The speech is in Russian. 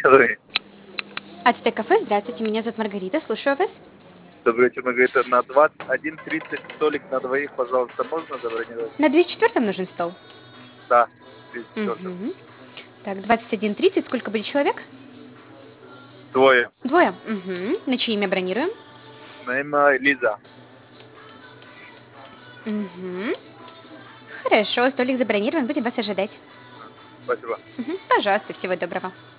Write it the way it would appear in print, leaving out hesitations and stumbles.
Ой, Ацтек кафе, здравствуйте, меня зовут Маргарита, слушаю вас. добрый вечер, Маргарита. На 21:30 столик на двоих, пожалуйста, можно забронировать? На 204 нужен стол? Да, 34. Угу. Так, 21:30, сколько будет человек? Двое. Двое? Угу. На чье имя бронируем? Наима Лиза. Угу. Хорошо, столик забронирован, будем вас ожидать. Спасибо. Мгм. Пожалуйста, всего доброго.